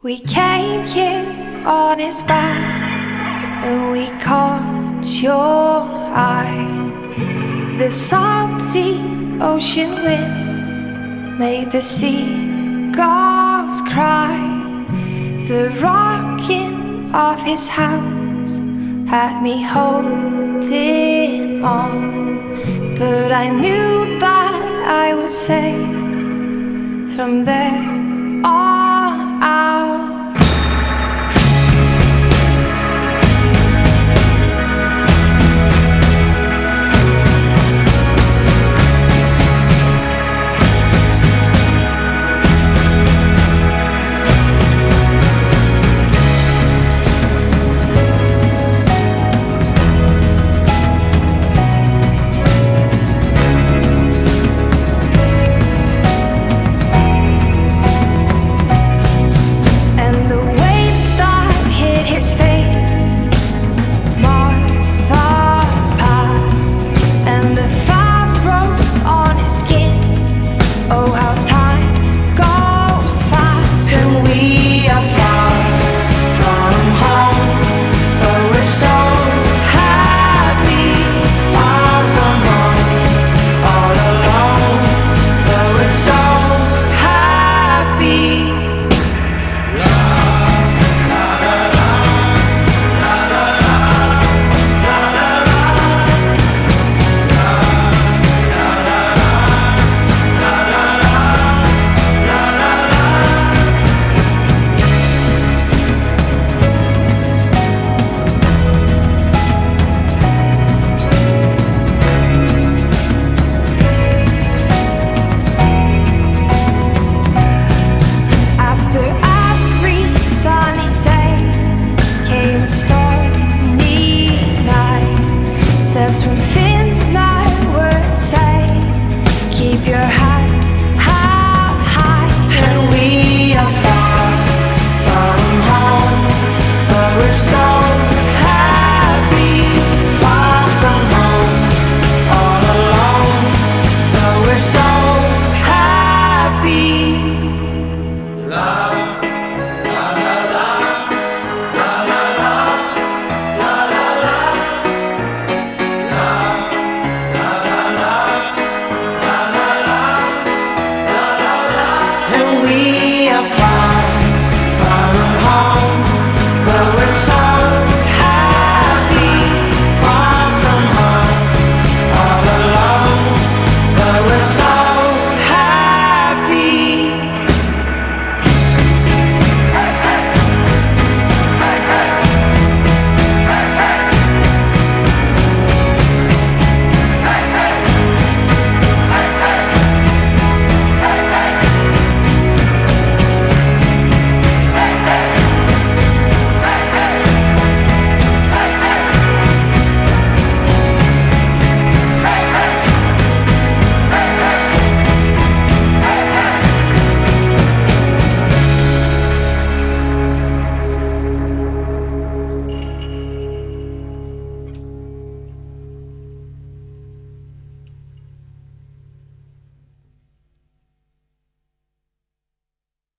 We came here on his back and we caught your eye. The salty ocean wind made the seagulls cry. The rocking of his house had me holding on, but I knew that I was safe from there on out. Start